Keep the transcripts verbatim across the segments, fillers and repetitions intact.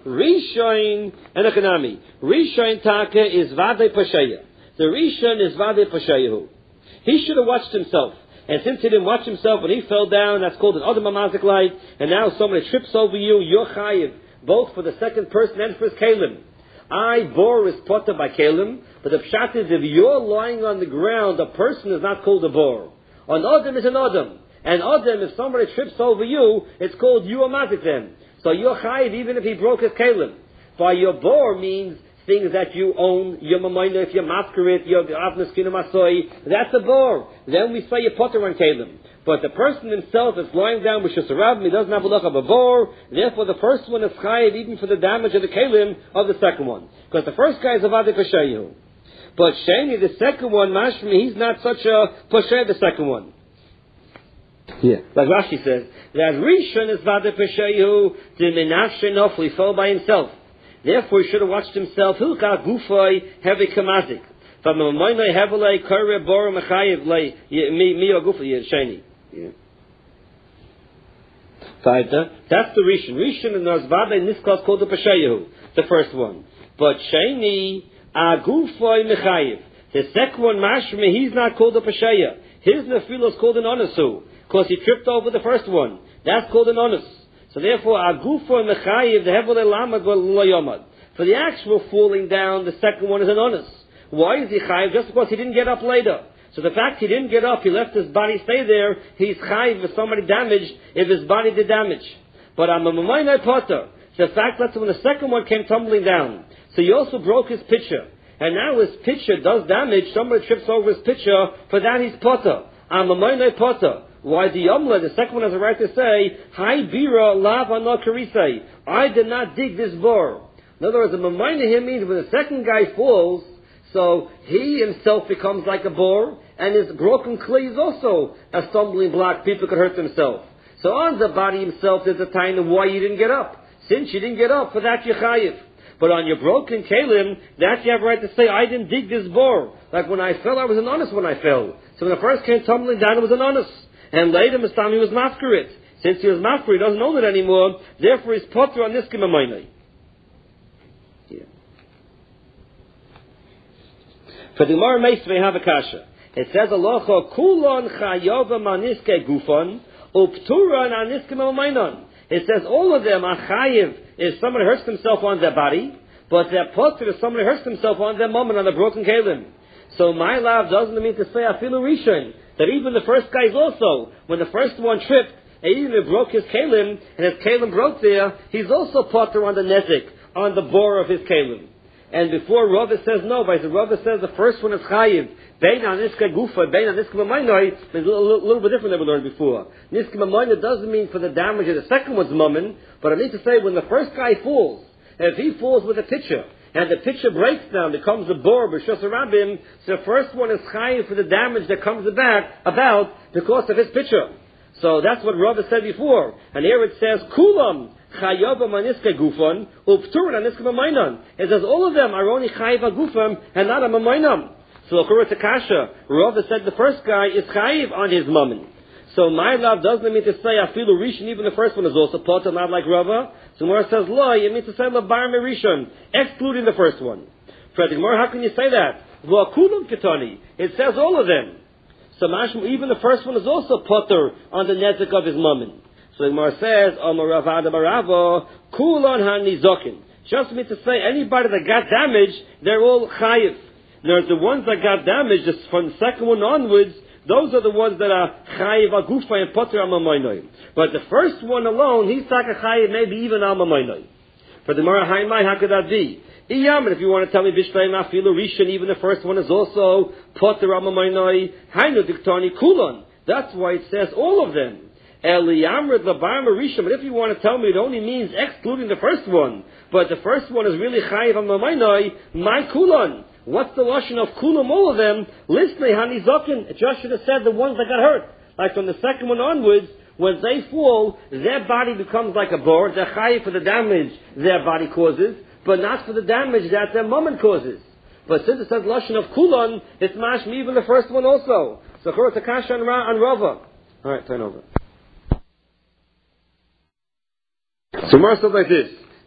Rishon and Economy. Rishon Taka is Vade Pasheya. The Rishon is Vade Pasheyahu. He should have watched himself. And since he didn't watch himself when he fell down, that's called an Adam Amazik light, and now somebody trips over you, you're chayiv, both for the second person and for his kalim. I, bor, is potter by kalim, but the pshat is if you're lying on the ground, a person is not called a bor. An Adam is an Adam. And Adam, if somebody trips over you, it's called you amazik then. So you're chayiv even if he broke his kalim. By your bor means things that you own, your mamayna, if you're masquerade, your avnas kinu masoi, that's a bor. Then we say your potter on kalim. But the person himself is lying down with shasarab, he doesn't have a look of a bor, therefore the first one is chayiv even for the damage of the kalim of the second one. Because the first guy is a vade pashayu. But Shani, the second one, mashmi, he's not such a pashay, the second one. Yeah. Like Rashi says, that Rishon is vade pashayu, the menashe nofli, he fell by himself. Therefore, he should have watched himself. Hilka gufay heavy kamazik. From a moinay heavily kare bor mechayev lay me me gufay shiny. Yeah. That's the Rishon. Rishon and Nazvada in this class called the Pashayahu, the first one. But Shani agufay mechayev. The second one, Mashme, he's not called a Pashaya. His nefilo is called an onusu, because he tripped over the first one. That's called an onus. So therefore, agufo mechayiv the hevel lamad yomad. For the actual falling down, the second one is an onus. Why is he chayiv? Just because he didn't get up later. So the fact he didn't get up, he left his body stay there. He's chayiv if somebody damaged, if his body did damage. But I'm a mamayna potter. The fact that when the second one came tumbling down, so he also broke his pitcher, and now his pitcher does damage. Somebody trips over his pitcher. For that he's potter. I'm a mamayna potter. Why the Yomla, the second one has a right to say, Hi bira lava no karisei. I did not dig this bor. In other words, the mamayna here means when the second guy falls, so he himself becomes like a bor, and his broken clay is also a stumbling block. People could hurt themselves. So on the body himself, there's a time of why you didn't get up. Since you didn't get up, for that you're chayiv. But on your broken kalim, that you have a right to say, I didn't dig this bor. Like when I fell, I was an honest when I fell. So when the first came tumbling down, it was an honest. And later, Mustami was masquerade. Since he was masquerade, he doesn't know that anymore. Therefore, he's potter on this kimamayna. Yeah. For the Gemara Meis, we have a kasha. It says, Aloha kulon chayova maniske gufon upturan aniske mamaynon. It says all of them are chayiv if somebody hurts himself on their body, but they're potter if somebody hurts himself on their moment on the broken kalim. So my love doesn't mean to say afilu rishon. That even the first guys also, when the first one tripped, and even broke his kalim, and his kalim broke there, he's also potter on the nezik, on the bore of his kalim. And before Rava says no, but Rava says the first one is chayiv, bein aniska gufa, bein aniska mamayna, is a little, little bit different than we learned before. Niska mamayna doesn't mean for the damage of the second one's moment, but I need to say when the first guy falls, and if he falls with a pitcher, and the pitcher breaks down, becomes a bor, b'shos rabim, so the first one is chayiv for the damage that comes back about because of his pitcher. So that's what Rava said before. And here it says, kulam chayav maniska gufon, uptur aniska mamaynan. It says all of them are only chayiv gufam and not a mamaynam. So according to Kasha, Rava said the first guy is chayiv on his mammon. So my love doesn't mean to say afilu rishon, even the first one is also potter, not like Rava. So Gemara says lo, it means to say labar merishon, excluding the first one. For the Gemara, how can you say that? V'akulum ketani. It says all of them. So mashma, even the first one is also potter on the nezik of his mammon. So the Gemara says, Amar Rav Ada Barava, kulon hanizokin. Just means to say anybody that got damaged, they're all chayiv. There's the ones that got damaged, just from the second one onwards, those are the ones that are chayiv agufa and potter amamaynoy. But the first one alone, he's taka chayiv, maybe even amamaynoy. For the Gemara Haimai, how could that be? Iyam, if you want to tell me Bishlei Nafilu Rishon, even the first one is also potter amamaynoy. Hainu diktani kulon. That's why it says all of them. Eliyamrid labar Rishon. But if you want to tell me it only means excluding the first one, but the first one is really chayiv amamaynoy, my kulon. What's the lashon of kulam, all of them? Listnei hanizokin. It just should have said the ones that got hurt. Like from the second one onwards, when they fall, their body becomes like a board. They're chayiv for the damage their body causes, but not for the damage that their moment causes. But since it says lashon of kulam, it's mashmi even the first one also. So Chorot Akasha and Rava. All right, turn over. So Mar says like this.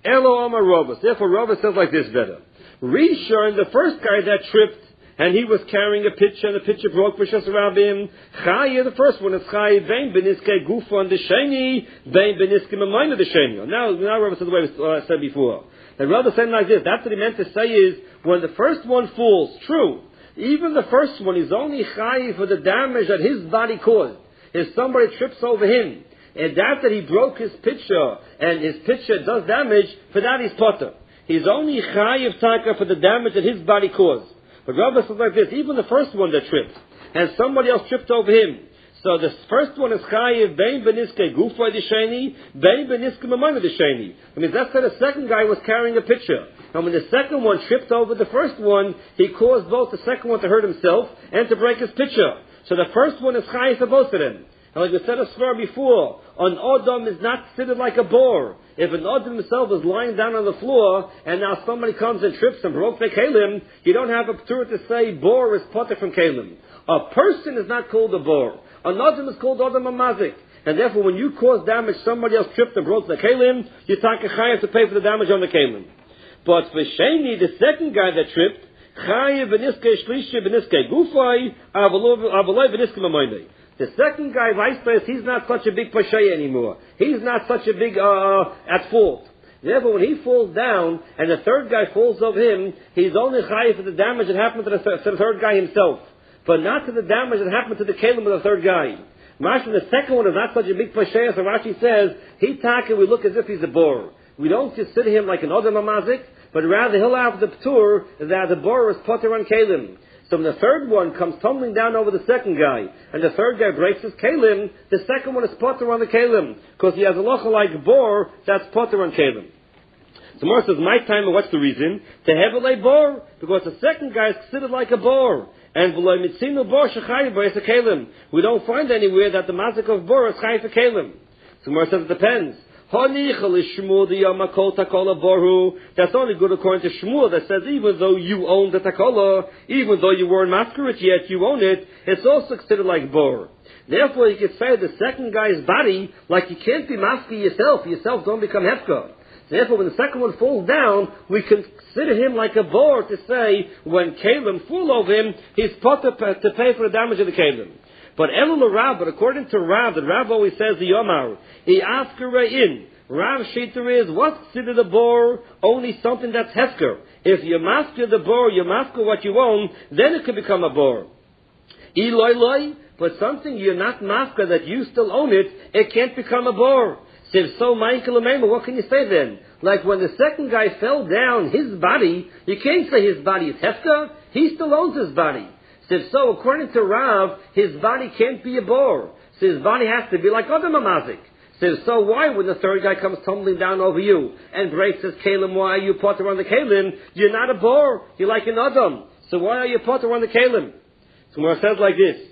Elo Amar Rava. Therefore, Rava says like this better. Rishon, the first guy that tripped, and he was carrying a pitcher, and the pitcher broke B'Shas Rabim. Chaya, the first one is Chaya, Bein Beniske Gufon the Sheni, Bein Beniske Mamayna the Sheni. Now, now Rava says the way I said before. And Rava said like this. That's what he meant to say is, when the first one falls, true, even the first one is only Chaya for the damage that his body caused. If somebody trips over him, and that that he broke his pitcher, and his pitcher does damage, for that he's potter. He's only Chayiv Taka for the damage that his body caused. But Rava says like this, even the first one that tripped, and somebody else tripped over him. So the first one is Chayiv, Bein Beniske Gufa Disheni, Bein Beniske Mamayna Disheni. I mean, that's why the second guy was carrying a pitcher. And when the second one tripped over the first one, he caused both the second one to hurt himself and to break his pitcher. So the first one is Chayiv for both of them. And like we said as far before, an Adam is not seated like a boar. If an Adam himself is lying down on the floor, and now somebody comes and trips and broke the Kalim, you don't have a Torah to say boar is potter from Kalim. A person is not called a boar. An Adam is called Adam Amazik. And therefore when you cause damage, somebody else tripped and broke the Kalim, you take a Chayav to pay for the damage on the Kalim. But for Sheni, the second guy that tripped, Chayav b'niske shlishi b'niske gufay, avaloi b'niske mamayne. The second guy, Weisler, he's not such a big pashay anymore. He's not such a big, uh, at fault. Therefore, when he falls down, and the third guy falls over him, he's only chayiv for the damage that happened to the, th- to the third guy himself. But not to the damage that happened to the kalim of the third guy. Mashma, the second one is not such a big pashay, so Rashi says, he taka, we look as if he's a boar. We don't consider him like an Adam Amazik, but rather he'll have the ptur that the boar is potter on kalim. So when the third one comes tumbling down over the second guy, and the third guy breaks his kalim, the second one is potter on the kalim, because he has a locha like boar that's potter on kalim. So Mor says, my time, what's the reason? To have a boar, because the second guy is considered like a boar. And we don't find anywhere that the mazik of boar is chayiv for kalim. So Mor says, it depends. That's only good according to Shmuel, that says even though you own the takola, even though you weren't masquerade yet, you own it, it's also considered like bor. Therefore, you could say the second guy's body, like you can't be maski yourself, yourself don't become hefka. Therefore, when the second one falls down, we consider him like a bor to say, when Kalim fall over him, he's put to pay for the damage of the Kalim. But Elul Rav, but according to Rav, the Rav always says the Yomar, he afkara in. Rav Sheter is, what's considered a bor? Only something that's hefker. If you master the bor, you master what you own, then it can become a bor. Eloi loi, but something you're not master that you still own it, it can't become a bor. So if so, Michael Amema, what can you say then? Like when the second guy fell down, his body, you can't say his body is hefker, he still owns his body. So, so according to Rav, his body can't be a bor. So his body has to be like other mamazik. So, so why when the third guy comes tumbling down over you and breaks his kalim, why are you potter on the kalim? You're not a bor. You're like an adam. So why are you potter on the kalim? So it says like this.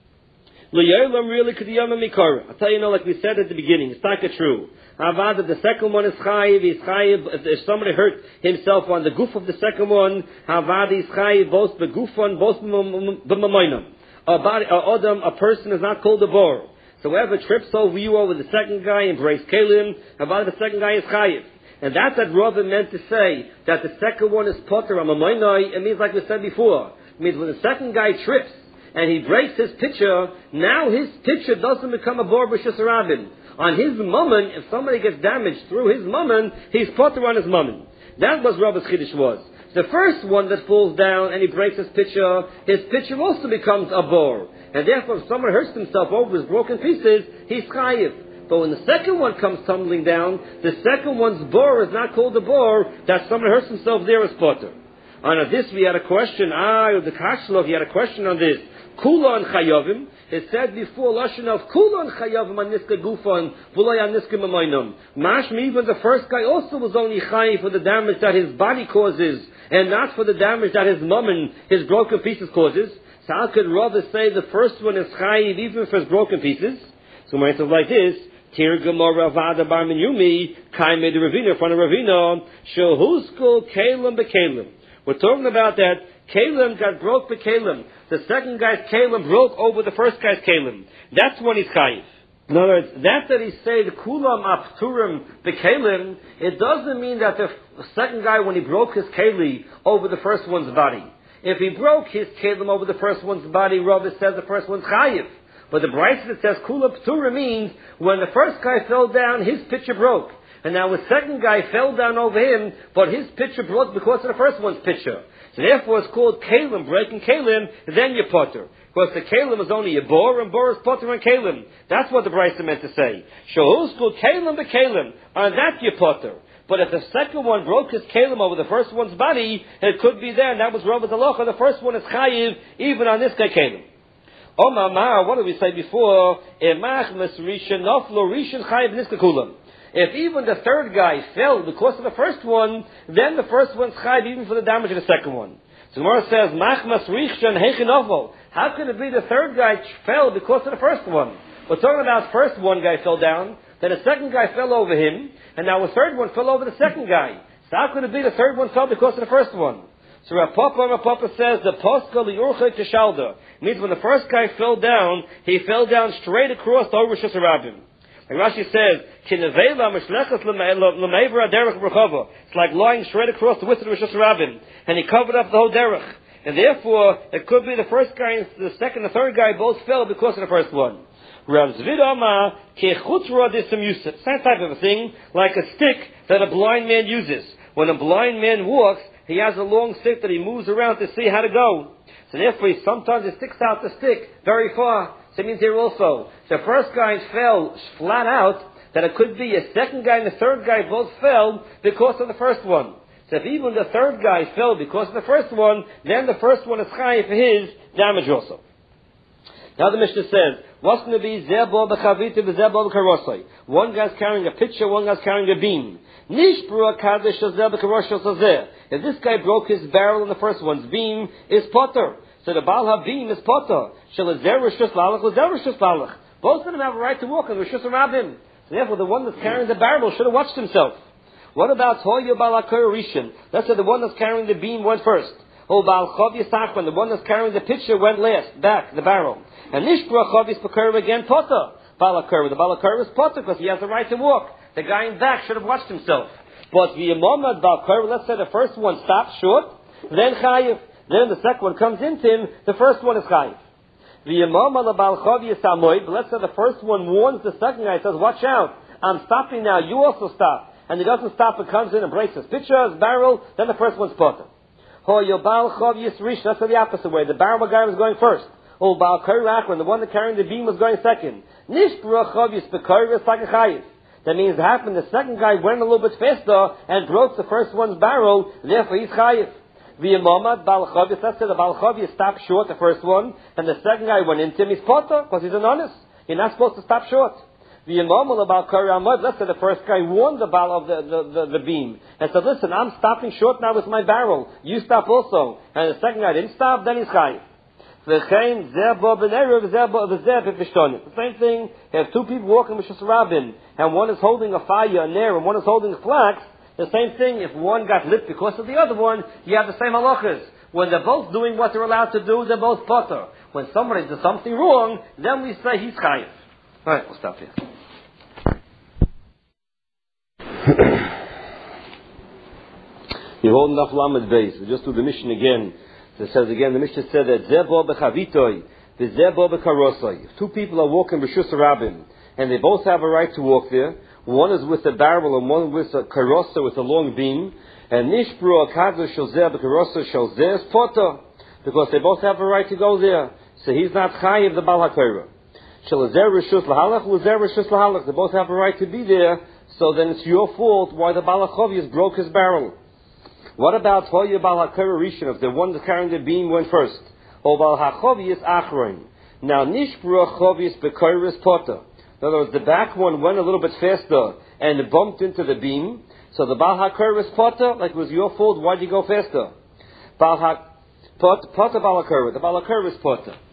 Really I'll tell you now, like we said at the beginning, it's not true. Avada, the second one is chayiv, is chayiv, if somebody hurt himself on the goof of the second one, Avada is chayiv, both the gufon, both the mamoinam. A body, a adam, a person is not called a bor. So whoever trips over you over the second guy and breaks kalim, Avada, the second guy is chayiv. And that's what Rava meant to say, that the second one is potter on mamoinai. It means like we said before. It means when the second guy trips, and he breaks his pitcher, now his pitcher doesn't become a bor b'shus rabin. On his mammon, if somebody gets damaged through his mammon, he's potter on his mammon. That was Rabbi's chiddush was. The first one that falls down and he breaks his pitcher, his pitcher also becomes a bor. And therefore, if someone hurts himself over his broken pieces, he's chayiv. But when the second one comes tumbling down, the second one's bor is not called a bor, that someone hurts himself there is potter. On this we had a question, ah, the Kashlov, he had a question on this. Kulon chayovim. It said before lashon of kulon chayovim aniska gufon v'loy aniska mamoinam. Mashma, even the first guy also was only chayiv for the damage that his body causes, and not for the damage that his mammon, his broken pieces causes. So how could Rava say the first one is chayiv even for his broken pieces? So my answer is like this. Tir Gemara Vada Bar Minyumi Kaimei the Ravina in front of Ravina Shehuskul Kalim beKalim. We're talking about that Kalim got broke beKalim. The second guy's kalim broke over the first guy's kalim. That's when he's chayiv. In other words, that that he said, Kulam apturim bekelim, it doesn't mean that the second guy, when he broke his keli over the first one's body, if he broke his kelim over the first one's body, Rava says the first one's chayiv. But the Brisa that says Kula Ptura means when the first guy fell down, his pitcher broke. And now the second guy fell down over him, but his pitcher broke because of the first one's pitcher. So therefore it's called Kalim, breaking Kalim, then you potter. Because the Kalim is only a bor, and bor is potter and Kalim. That's what the Brisa meant to say. Shahus called Kalim be Kalim, on that you potter. But if the second one broke his Kalim over the first one's body, it could be there, and that was Rava's halacha. The first one is chayiv, even on this guy Kalim. Oh mama, what did we say before? If even the third guy fell because of the first one, then the first one's chayiv even for the damage of the second one. So Gemara says, how can it be the third guy fell because of the first one? We're talking about first one guy fell down, then the second guy fell over him, and now the third one fell over the second guy. So how could it be the third one fell because of the first one? So Rav Papa, Rav Papa says, the Posca li'urcha teshalda means when the first guy fell down, he fell down straight across the Rishus Harabim. Like Rashi says, it's like lying straight across the width of the Rishus Harabim, and he covered up the whole derech. And therefore, it could be the first guy and the second and the third guy both fell because of the first one. Rav Zvid Amar, kechutzra disam yusuf. Same type of a thing, like a stick that a blind man uses. When a blind man walks, he has a long stick that he moves around to see how to go. So therefore, he sometimes he sticks out the stick very far. So it means here also, the first guy fell flat out, that it could be a second guy and the third guy both fell because of the first one. So if even the third guy fell because of the first one, then the first one is chayiv for his damage also. Now the Mishnah says, what's going to be zebo b'chavita v'zebo b'karosai? One guy's carrying a pitcher, one guy's carrying a beam. Nishbra kadesh shazeh b'karosai shazeh. If this guy broke his barrel in the first one's beam, is potter. So the Baal HaBeam is potter. Shalazer rishus lalach, lazer rishus lalach. Both of them have a right to walk in rishus harabim. So therefore, the one that's carrying the barrel should have watched himself. What about Hoya Balakar Rishon? Let's say the one that's carrying the beam went first. Oh, Baal Chav Yisachman, the one that's carrying the pitcher went last, back, the barrel. And Nishbra Chav Yisachman again, potter. Balakar, the Balakar is potter because he has the right to walk. The guy in back should have watched himself. But the Imamad Balakar, let's say the first one stops short, then Chayiv. Then the second one comes into him, the first one is Chayiv. The Imamad Balakar Yisamoid, but let's say the first one warns the second guy, says, watch out, I'm stopping now, you also stop. And he doesn't stop and comes in and breaks his pitcher, his barrel, then the first one's potter. Ho Yobal Chav Yisrish, that's the opposite way. The barrel guy was going first. Oh, Baal Kairach, when the one that carrying the beam was going second. Nishbra Chav Yisbekar is like a chayiv. That means it happened, the second guy went a little bit faster and broke the first one's barrel, therefore he's chayiv. The Imamad Baal Chav Yis, let's say the Baal Chav Yis stopped short the first one, and the second guy went into him, he's potter, because he's an honest. You're not supposed to stop short. The Imamul about Karamad, let's say the first guy warned the Baal of the, the, the, the beam and said, listen, I'm stopping short now with my barrel. You stop also. And the second guy didn't stop, then he's chayiv. The same thing, you have two people walking with Rishus Harabim, and one is holding a fire, a nair, and one is holding a flax. The same thing, if one got lit because of the other one, you have the same halachas. When they're both doing what they're allowed to do, they're both potter. When somebody does something wrong, then we say he's chayiv. Alright, we'll stop here. You hold enough lamed base. We just do the mission again. It says again, the mission said that Zebo bechavitoi, the Zebo bekarosai. If two people are walking Rishus Harabim, and they both have a right to walk there, one is with a barrel and one with a karosa with a long beam, and Nishbro Akadosh Shazeh bekarosa Shazeh is potter, because they both have a right to go there. So he's not chayiv the Baal HaKoirah. Shalazer Rishus Lahalach, Lazer Rishus Lahalach. They both have a right to be there. So then it's your fault why the Baal HaChovius broke his barrel. What about Hoya Baal HaKoirah Rishon, if the one that's carrying the beam went first? Or Baal HaChovius Achron. Now Nishbra Chovius Bekoirah is potter. In other words, the back one went a little bit faster and it bumped into the beam. So the Baal HaKoirah is potter, like it was your fault, why'd you go faster? Baal HaKoirah, potter Baal HaKoirah, the Baal HaKoirah is potter.